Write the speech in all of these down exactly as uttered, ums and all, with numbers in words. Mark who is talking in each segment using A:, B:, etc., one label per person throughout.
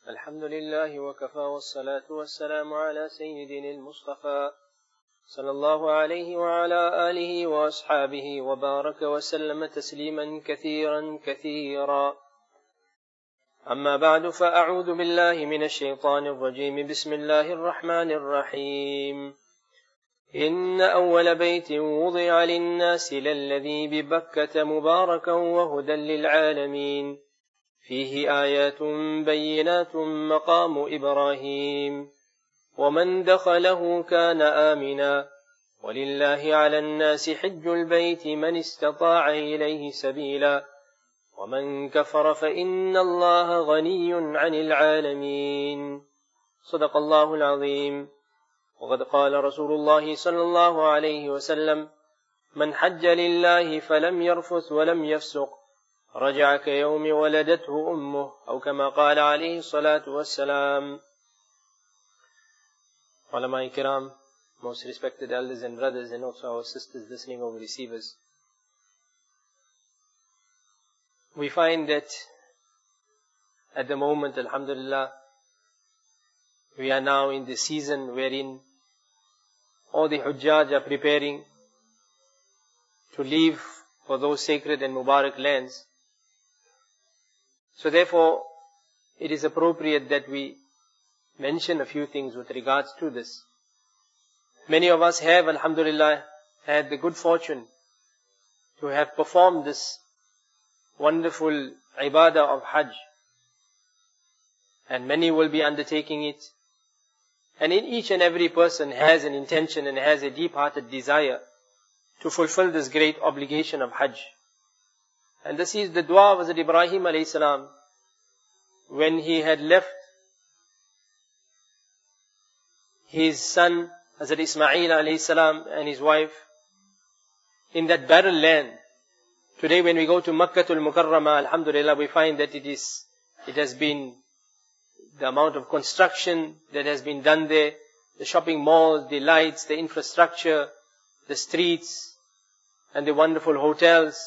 A: الحمد لله وكفى والصلاة والسلام على سيدنا المصطفى صلى الله عليه وعلى آله وأصحابه وبارك وسلم تسليما كثيرا كثيرا. أما بعد، فأعوذ بالله من الشيطان الرجيم. بسم الله الرحمن الرحيم. إن أول بيت وضع للناس للذي ببكة مباركا وهدى للعالمين فيه آيات بينات مقام إبراهيم ومن دخله كان آمنا ولله على الناس حج البيت من استطاع إليه سبيلا ومن كفر فإن الله غني عن العالمين. صدق الله العظيم. وقد قال رسول الله صلى الله عليه وسلم: من حج لله فلم يرفث ولم يفسق رجع كيوم ولدته أمه، أو كما قال عليه الصلاة والسلام. Ulama Ikram, most respected elders and brothers, and also our sisters listening over receivers, we find that at the moment, alhamdulillah, we are now in the season wherein all the Hujjaj are preparing to leave for those sacred and Mubarak lands. So therefore, it is appropriate that we mention a few things with regards to this. Many of us have, alhamdulillah, had the good fortune to have performed this wonderful ibadah of Hajj. And many will be undertaking it. And in each and every person has an intention and has a deep-hearted desire to fulfill this great obligation of Hajj. And this is the dua of Hazrat Ibrahim alayhi salam when he had left his son Hazrat Ismail alayhi salam and his wife in that barren land. Today when we go to Makkatul Mukarramah, alhamdulillah, we find that it is, it has been the amount of construction that has been done there, the shopping malls, the lights, the infrastructure, the streets, and the wonderful hotels.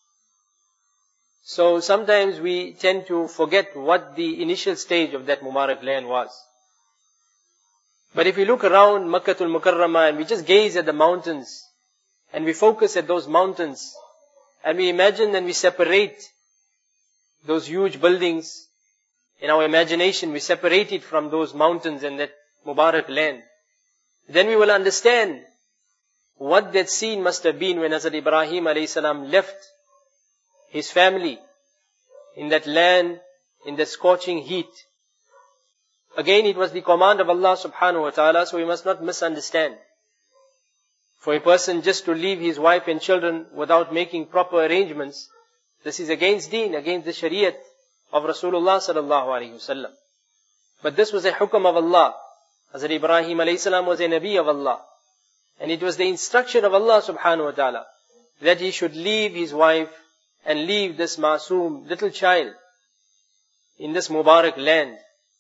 A: So sometimes we tend to forget what the initial stage of that Mubarak land was. But if we look around Makkatul Mukarramah and we just gaze at the mountains, and we focus at those mountains, and we imagine and we separate those huge buildings, in our imagination we separate it from those mountains and that Mubarak land, then we will understand what that scene must have been when Hazrat Ibrahim alayhi salam left his family in that land, in the scorching heat. Again, it was the command of Allah subhanahu wa ta'ala, so we must not misunderstand. For a person just to leave his wife and children without making proper arrangements, this is against deen, against the shariat of Rasulullah sallallahu alayhi wasallam. But this was a hukam of Allah. Hazrat Ibrahim alayhi salam was a Nabi of Allah. And it was the instruction of Allah subhanahu wa ta'ala that he should leave his wife and leave this masoom little child in this Mubarak land.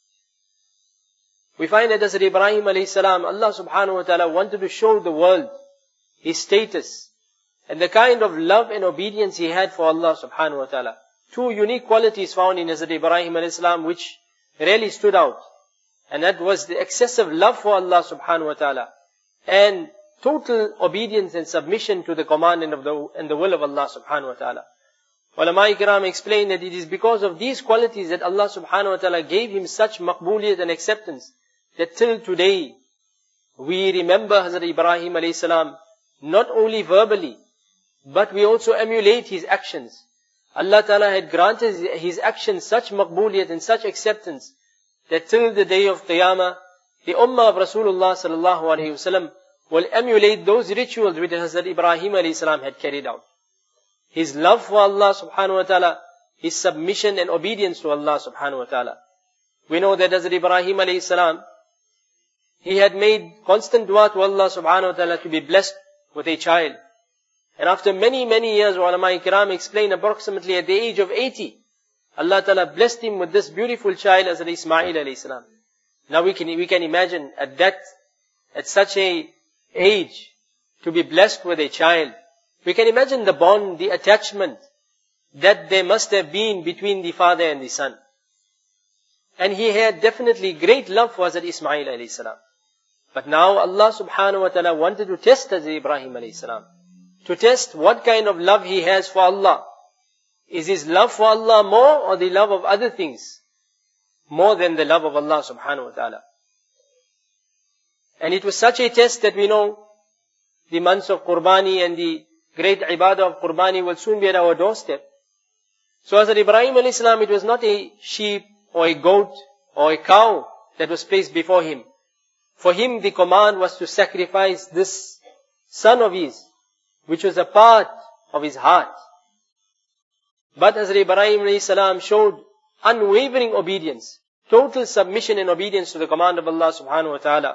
A: We find that Hazrat Ibrahim alayhi salam, Allah subhanahu wa ta'ala wanted to show the world his status and the kind of love and obedience he had for Allah subhanahu wa ta'ala. Two unique qualities found in Hazrat Ibrahim alayhi salam which really stood out. And that was the excessive love for Allah subhanahu wa ta'ala and total obedience and submission to the command and, of the, and the will of Allah subhanahu wa ta'ala. Ulama Ikram explain that it is because of these qualities that Allah subhanahu wa ta'ala gave him such maqbuliyat and acceptance that till today we remember Hazrat Ibrahim alayhi salam not only verbally, but we also emulate his actions. Allah ta'ala had granted his actions such maqbuliyat and such acceptance that till the day of Qiyamah, the ummah of Rasulullah sallallahu alayhi wasallam will emulate those rituals which Hazrat Ibrahim alayhi salam had carried out. His love for Allah subhanahu wa ta'ala, his submission and obedience to Allah subhanahu wa ta'ala. We know that Hazrat Ibrahim alayhi salam, he had made constant dua to Allah subhanahu wa ta'ala to be blessed with a child. And after many, many years, ulama ikram explain approximately at the age of eighty, Allah ta'ala blessed him with this beautiful child, Hazrat Ismail alayhi salam. Now we can, we can imagine at that, at such a age, to be blessed with a child. We can imagine the bond, the attachment that there must have been between the father and the son. And he had definitely great love for Hazrat Ismail alayhi salam. But now Allah subhanahu wa ta'ala wanted to test Hazrat Ibrahim alayhi salam. To test what kind of love he has for Allah. Is his love for Allah more or the love of other things more than the love of Allah subhanahu wa ta'ala? And it was such a test that we know the months of Qurbani and the great ibadah of Qurbani will soon be at our doorstep. So Hazrat Ibrahim alayhi salam, it was not a sheep or a goat or a cow that was placed before him. For him the command was to sacrifice this son of his, which was a part of his heart. But Hazrat Ibrahim alayhi salam showed unwavering obedience, total submission and obedience to the command of Allah subhanahu wa ta'ala.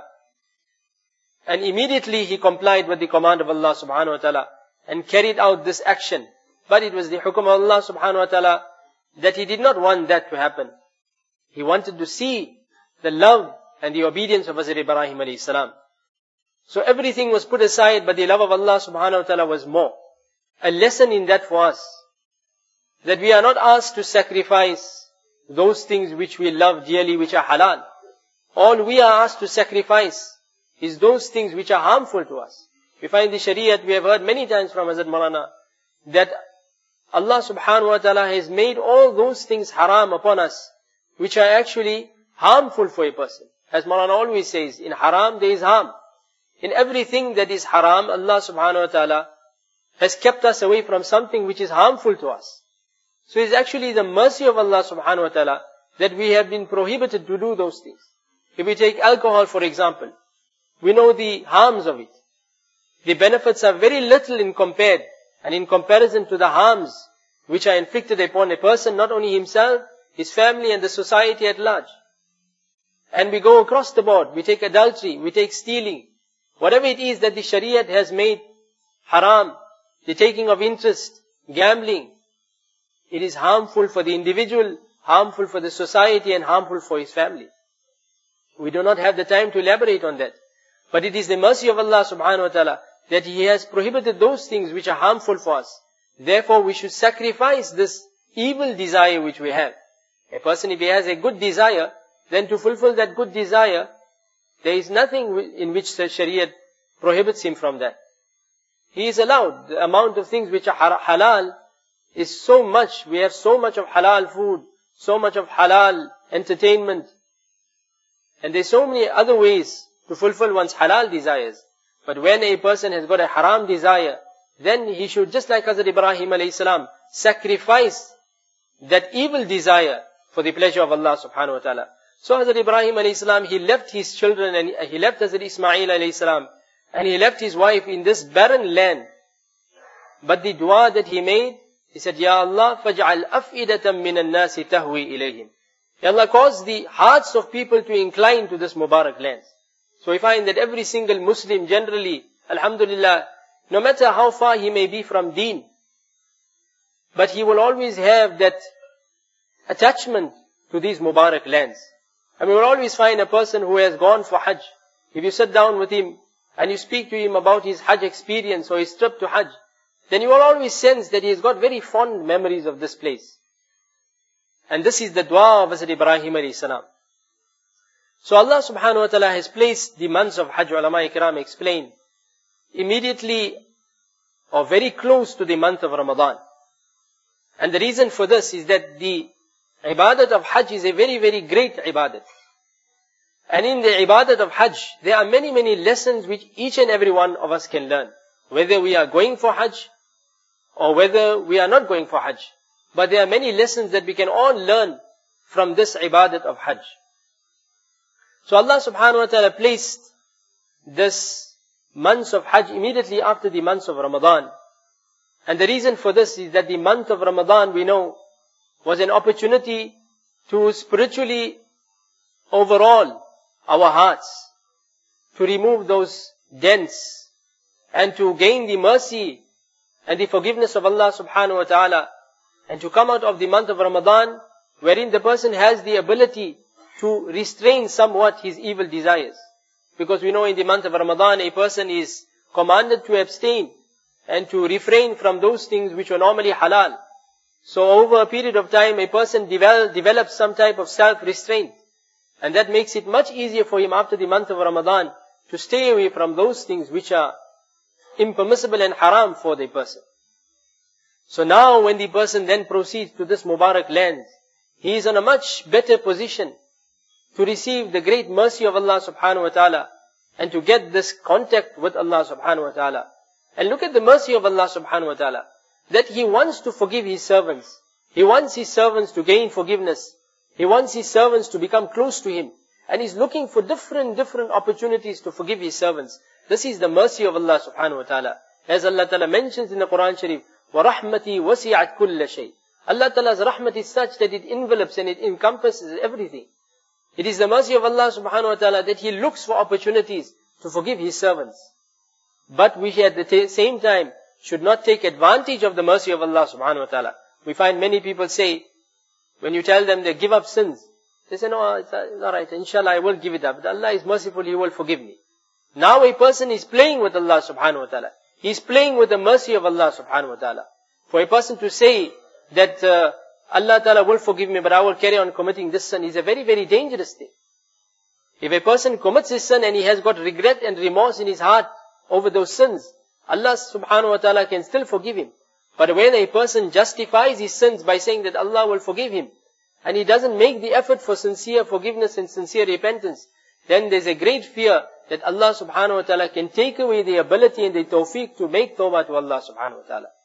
A: And immediately he complied with the command of Allah subhanahu wa ta'ala and carried out this action. But it was the hukum of Allah subhanahu wa ta'ala that he did not want that to happen. He wanted to see the love and the obedience of Hazrat Ibrahim alayhi salam. So everything was put aside, but the love of Allah subhanahu wa ta'ala was more. A lesson in that for us, that we are not asked to sacrifice those things which we love dearly, which are halal. All we are asked to sacrifice is those things which are harmful to us. We find the Shariat, we have heard many times from Hazrat Maulana, that Allah subhanahu wa ta'ala has made all those things haram upon us, which are actually harmful for a person. As Maulana always says, in haram there is harm. In everything that is haram, Allah subhanahu wa ta'ala has kept us away from something which is harmful to us. So it's actually the mercy of Allah subhanahu wa ta'ala that we have been prohibited to do those things. If we take alcohol for example, we know the harms of it. The benefits are very little in compared and in comparison to the harms which are inflicted upon a person, not only himself, his family and the society at large. And we go across the board. We take adultery, we take stealing. Whatever it is that the Shariat has made haram, the taking of interest, gambling, it is harmful for the individual, harmful for the society and harmful for his family. We do not have the time to elaborate on that. But it is the mercy of Allah subhanahu wa ta'ala that He has prohibited those things which are harmful for us. Therefore we should sacrifice this evil desire which we have. A person, if he has a good desire, then to fulfill that good desire, there is nothing in which the Shariat prohibits him from that. He is allowed. The amount of things which are halal is so much. We have so much of halal food, so much of halal entertainment. And there are so many other ways to fulfill one's halal desires. But when a person has got a haram desire, then he should, just like Hazrat Ibrahim alayhi salam, sacrifice that evil desire for the pleasure of Allah subhanahu wa ta'ala. So Hazrat Ibrahim alayhi salam, he left his children and he left Hazrat Ismail alayhi salam and he left his wife in this barren land. But the dua that he made, he said, Ya Allah, faj'al af'idatan minan nasi tahwi ilayhim. Ya Allah, cause the hearts of people to incline to this Mubarak land. So we find that every single Muslim generally, alhamdulillah, no matter how far he may be from deen, but he will always have that attachment to these Mubarak lands. And we will always find a person who has gone for Hajj. If you sit down with him and you speak to him about his Hajj experience or his trip to Hajj, then you will always sense that he has got very fond memories of this place. And this is the dua of Hazrat Ibrahim alayhi salam. So Allah subhanahu wa ta'ala has placed the months of Hajj, ulama ikram explain, immediately or very close to the month of Ramadan. And the reason for this is that the ibadat of Hajj is a very, very great ibadat. And in the ibadat of Hajj, there are many, many lessons which each and every one of us can learn. Whether we are going for Hajj or whether we are not going for Hajj. But there are many lessons that we can all learn from this ibadat of Hajj. So Allah subhanahu wa ta'ala placed this months of Hajj immediately after the months of Ramadan. And the reason for this is that the month of Ramadan, we know, was an opportunity to spiritually overhaul our hearts, to remove those dents, and to gain the mercy and the forgiveness of Allah subhanahu wa ta'ala, and to come out of the month of Ramadan, wherein the person has the ability to restrain somewhat his evil desires. Because we know in the month of Ramadan, a person is commanded to abstain and to refrain from those things which are normally halal. So over a period of time, a person develop, develops some type of self-restraint. And that makes it much easier for him after the month of Ramadan to stay away from those things which are impermissible and haram for the person. So now when the person then proceeds to this Mubarak land, he is in a much better position to receive the great mercy of Allah subhanahu wa ta'ala and to get this contact with Allah subhanahu wa ta'ala. And look at the mercy of Allah subhanahu wa ta'ala, that He wants to forgive His servants. He wants His servants to gain forgiveness. He wants His servants to become close to Him. And He's looking for different, different opportunities to forgive His servants. This is the mercy of Allah subhanahu wa ta'ala. As Allah ta'ala mentions in the Quran Sharif, وَرَحْمَتِي وَسِعَتْ كُلَّ شَيْءٍ. Allah ta'ala's rahmat is such that it envelops and it encompasses everything. It is the mercy of Allah subhanahu wa ta'ala that He looks for opportunities to forgive His servants. But we at the t- same time should not take advantage of the mercy of Allah subhanahu wa ta'ala. We find many people say, when you tell them they give up sins, they say, no, it's alright, inshallah I will give it up. But Allah is merciful, He will forgive me. Now a person is playing with Allah subhanahu wa ta'ala. He is playing with the mercy of Allah subhanahu wa ta'ala. For a person to say that uh, Allah ta'ala will forgive me, but I will carry on committing this sin, is a very, very dangerous thing. If a person commits his sin and he has got regret and remorse in his heart over those sins, Allah subhanahu wa ta'ala can still forgive him. But when a person justifies his sins by saying that Allah will forgive him, and he doesn't make the effort for sincere forgiveness and sincere repentance, then there's a great fear that Allah subhanahu wa ta'ala can take away the ability and the tawfiq to make tawbah to Allah subhanahu wa ta'ala.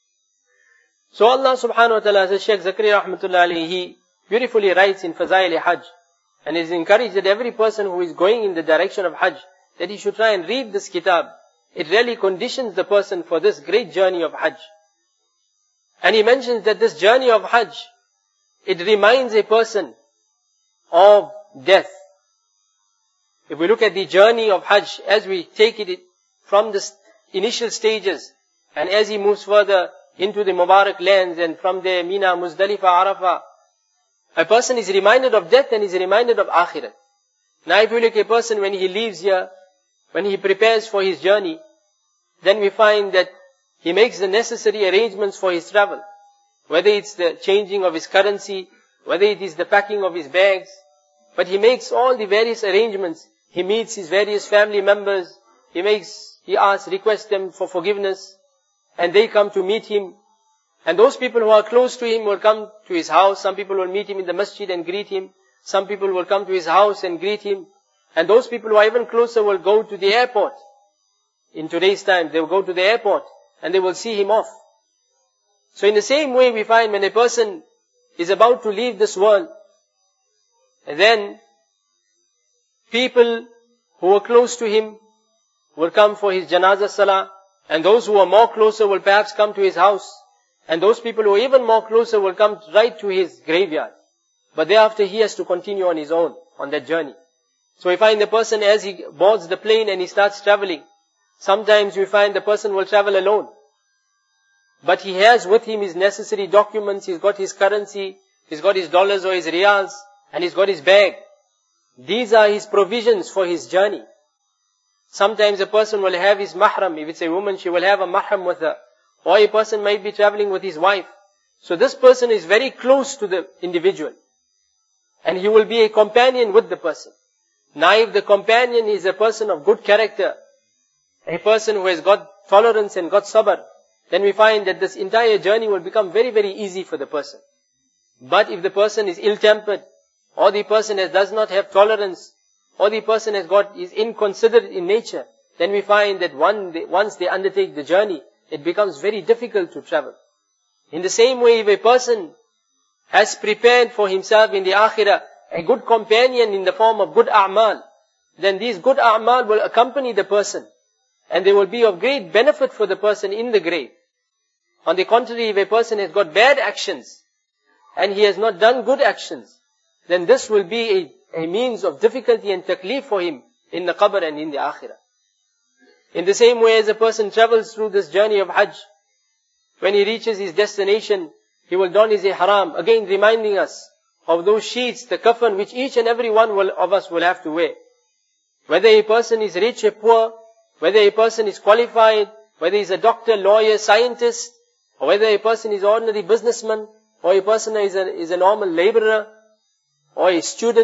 A: So Allah subhanahu wa ta'ala, as Shaykh Zakaria rahmatullah alayhi, he beautifully writes in Fazail Hajj, and is encouraged that every person who is going in the direction of Hajj, that he should try and read this kitab. It really conditions the person for this great journey of Hajj. And he mentions that this journey of Hajj, it reminds a person of death. If we look at the journey of Hajj, as we take it from the initial stages, and as he moves further into the Mubarak lands, and from there Mina, Muzdalifah, Arafah, a person is reminded of death and is reminded of Akhirat. Now if you look at a person when he leaves here, when he prepares for his journey, then we find that he makes the necessary arrangements for his travel. Whether it's the changing of his currency, whether it is the packing of his bags, but he makes all the various arrangements. He meets his various family members, he makes, he asks, requests them for forgiveness, and they come to meet him. And those people who are close to him will come to his house. Some people will meet him in the masjid and greet him. Some people will come to his house and greet him. And those people who are even closer will go to the airport. In today's time, they will go to the airport and they will see him off. So in the same way we find when a person is about to leave this world, then people who are close to him will come for his janazah salah, and those who are more closer will perhaps come to his house, and those people who are even more closer will come right to his graveyard. But thereafter he has to continue on his own, on that journey. So we find the person as he boards the plane and he starts traveling, sometimes we find the person will travel alone. But he has with him his necessary documents, he's got his currency, he's got his dollars or his riyals, and he's got his bag. These are his provisions for his journey. Sometimes a person will have his mahram. If it's a woman, she will have a mahram with her. Or a person might be traveling with his wife. So this person is very close to the individual. And he will be a companion with the person. Now if the companion is a person of good character, a person who has got tolerance and got sabr, then we find that this entire journey will become very, very easy for the person. But if the person is ill-tempered, or the person has, does not have tolerance, or the person has got, is inconsiderate in nature, then we find that one, they, once they undertake the journey, it becomes very difficult to travel. In the same way, if a person has prepared for himself in the akhirah a good companion in the form of good a'mal, then these good a'mal will accompany the person, and they will be of great benefit for the person in the grave. On the contrary, if a person has got bad actions, and he has not done good actions, then this will be a, a means of difficulty and taklif for him in the qabr and in the akhirah. In the same way as a person travels through this journey of Hajj, when he reaches his destination, he will don his ihram, again reminding us of those sheets, the kafan, which each and every one will, of us will have to wear. Whether a person is rich or poor, whether a person is qualified, whether he is a doctor, lawyer, scientist, or whether a person is an ordinary businessman, or a person is a, is a normal laborer, or a student,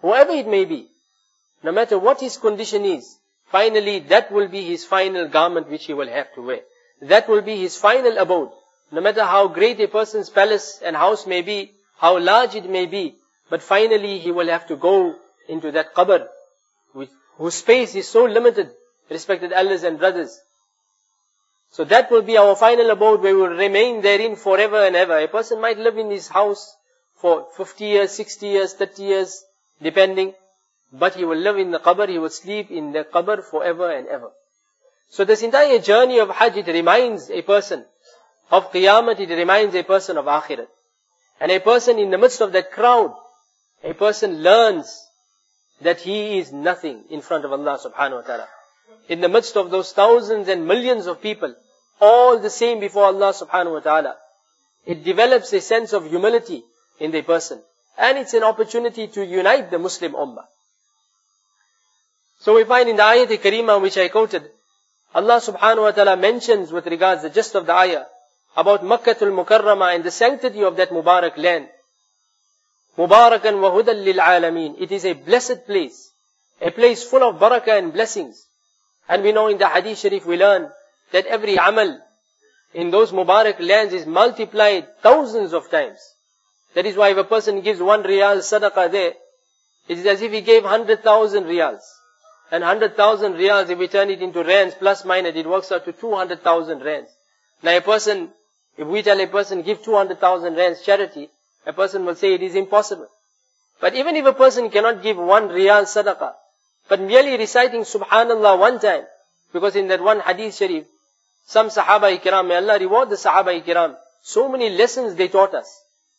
A: whoever it may be, no matter what his condition is, finally that will be his final garment which he will have to wear. That will be his final abode. No matter how great a person's palace and house may be, how large it may be, but finally he will have to go into that qabr, which, whose space is so limited, respected elders and brothers. So that will be our final abode where we will remain therein forever and ever. A person might live in his house for fifty years, sixty years, thirty years, depending, but he will live in the qabr, he will sleep in the qabr forever and ever. So this entire journey of Hajj, it reminds a person of Qiyamah, it reminds a person of Akhirat. And a person in the midst of that crowd, a person learns that he is nothing in front of Allah subhanahu wa ta'ala. In the midst of those thousands and millions of people, all the same before Allah subhanahu wa ta'ala, it develops a sense of humility in the person. And it's an opportunity to unite the Muslim Ummah. So we find in the ayat al-Kareemah which I quoted, Allah subhanahu wa ta'ala mentions with regards the gist of the ayah about Makkatul Mukarramah and the sanctity of that Mubarak land. Mubarakan wa hudan lil alameen. It is a blessed place, a place full of barakah and blessings. And we know in the Hadith Sharif we learn that every amal in those Mubarak lands is multiplied thousands of times. That is why if a person gives one riyal sadaqah there, it is as if he gave hundred thousand riyals. And hundred thousand riyals, if we turn it into rands plus minus, it works out to two hundred thousand rands. Now a person, if we tell a person give two hundred thousand rands charity, a person will say it is impossible. But even if a person cannot give one riyal sadaqah, but merely reciting subhanallah one time, because in that one hadith sharif, some sahaba ikram, may Allah reward the sahaba ikram, so many lessons they taught us.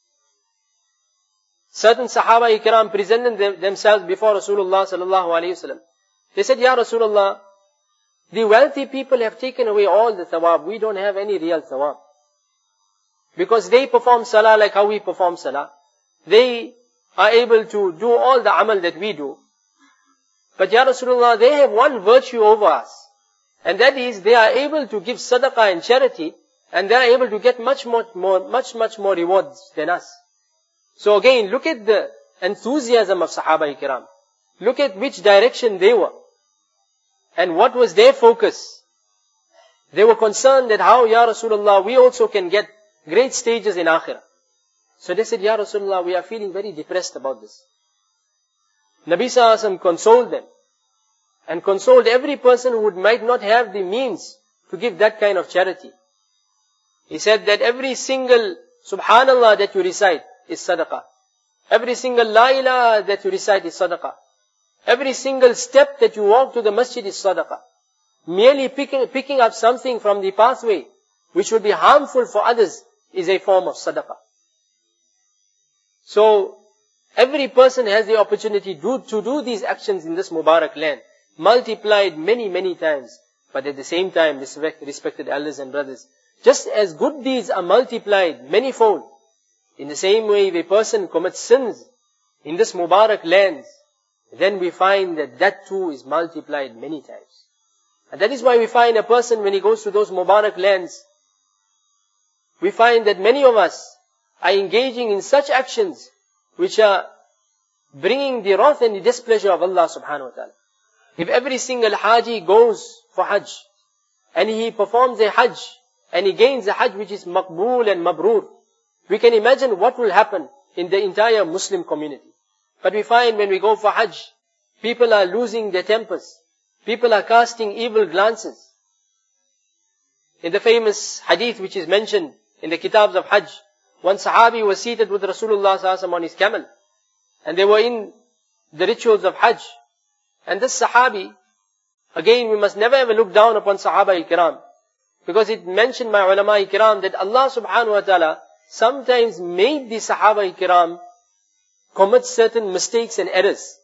A: Certain sahaba ikram presented them, themselves before Rasulullah sallallahu alayhi wasallam. They said, Ya Rasulullah, the wealthy people have taken away all the thawab. We don't have any real thawab. Because they perform salah like how we perform salah. They are able to do all the amal that we do. But Ya Rasulullah, they have one virtue over us. And that is, they are able to give sadaqah and charity, and they are able to get much more, more, much, much more rewards than us. So again, look at the enthusiasm of Sahaba Ikram. Look at which direction they were. And what was their focus? They were concerned that how, Ya Rasulullah, we also can get great stages in Akhirah. So they said, Ya Rasulullah, we are feeling very depressed about this. Nabi Sallallahu Alaihi Wasallam consoled them. And consoled every person who would, might not have the means to give that kind of charity. He said that every single Subhanallah that you recite is sadaqah. Every single La ilaha that you recite is sadaqah. Every single step that you walk to the masjid is sadaqah. Merely picking, picking up something from the pathway which would be harmful for others is a form of sadaqah. So, every person has the opportunity to, to do these actions in this Mubarak land, multiplied many, many times. But at the same time, respected elders and brothers, just as good deeds are multiplied manyfold, in the same way if a person commits sins in this Mubarak land, then we find that that too is multiplied many times. And that is why we find a person when he goes to those Mubarak lands, we find that many of us are engaging in such actions which are bringing the wrath and the displeasure of Allah subhanahu wa ta'ala. If every single Haji goes for Hajj, and he performs a Hajj, and he gains a Hajj which is maqbool and mabrur, we can imagine what will happen in the entire Muslim community. But we find when we go for Hajj, people are losing their tempers. People are casting evil glances. In the famous hadith which is mentioned in the kitabs of Hajj, one Sahabi was seated with Rasulullah sallallahu alaihi wasallam on his camel. And they were in the rituals of Hajj. And this Sahabi, again we must never ever look down upon Sahaba Ikram. Because it mentioned by ulama Ikram that Allah subhanahu wa ta'ala sometimes made the Sahaba Ikram commit certain mistakes and errors,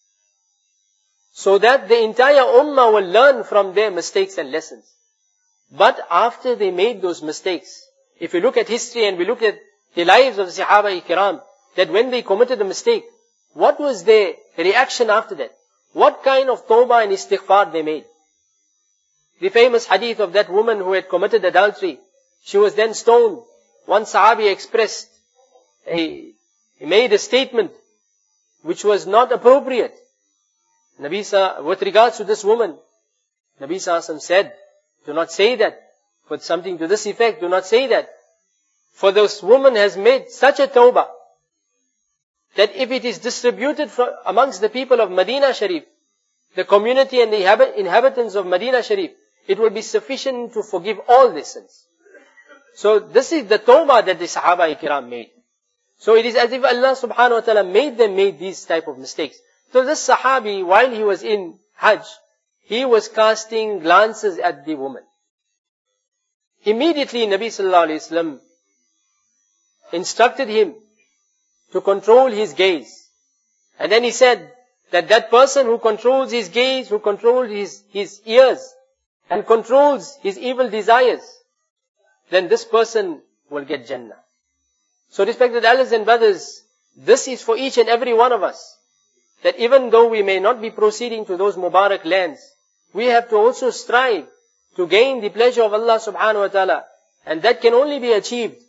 A: so that the entire ummah will learn from their mistakes and lessons. But after they made those mistakes, if we look at history and we look at the lives of the Sahaba Ikram, that when they committed a mistake, what was their reaction after that? What kind of tawbah and istighfar they made? The famous hadith of that woman who had committed adultery, she was then stoned. One Sahabi expressed, a, he made a statement which was not appropriate. Nabi Sa, with regards to this woman, Nabi Sallallahu said, do not say that. With something to this effect, do not say that. For this woman has made such a tawbah, that if it is distributed from amongst the people of Medina Sharif, the community and the inhabitants of Medina Sharif, it will be sufficient to forgive all their sins. So this is the tawbah that the Sahaba Ikram made. So it is as if Allah subhanahu wa ta'ala made them make these type of mistakes. So this Sahabi, while he was in Hajj, he was casting glances at the woman. Immediately Nabi sallallahu alayhi wa sallam instructed him to control his gaze. And then he said that that person who controls his gaze, who controls his, his ears, and controls his evil desires, then this person will get Jannah. So respected elders and brothers, this is for each and every one of us. That even though we may not be proceeding to those Mubarak lands, we have to also strive to gain the pleasure of Allah subhanahu wa ta'ala. And that can only be achieved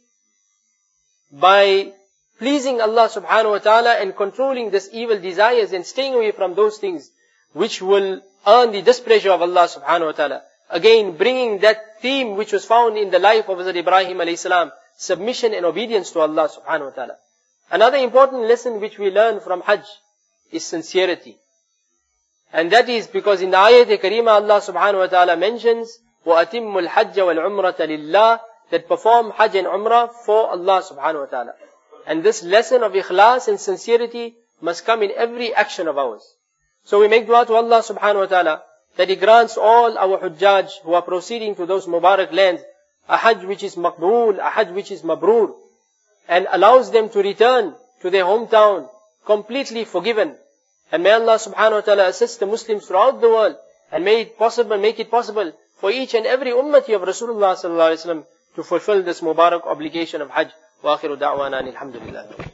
A: by pleasing Allah subhanahu wa ta'ala and controlling this evil desires and staying away from those things which will earn the displeasure of Allah subhanahu wa ta'ala. Again, bringing that theme which was found in the life of Hazrat Ibrahim alayhi salam, submission and obedience to Allah subhanahu wa ta'ala. Another important lesson which we learn from Hajj is sincerity. And that is because in the ayat Karima Allah subhanahu wa ta'ala mentions, وَأَتِمُّ الْحَجَّ وَالْعُمْرَةَ لِلَّهِ, that perform Hajj and Umrah for Allah subhanahu wa ta'ala. And this lesson of ikhlas and sincerity must come in every action of ours. So we make dua to Allah subhanahu wa ta'ala that He grants all our hujjaj who are proceeding to those Mubarak lands a Hajj which is maqbool, a Hajj which is mabrur, and allows them to return to their hometown completely forgiven. And may Allah subhanahu wa ta'ala assist the Muslims throughout the world and make it possible, make it possible for each and every ummati of Rasulullah sallallahu alaihi wasallam to fulfill this Mubarak obligation of Hajj. Wa akhiru da'wana alhamdulillah.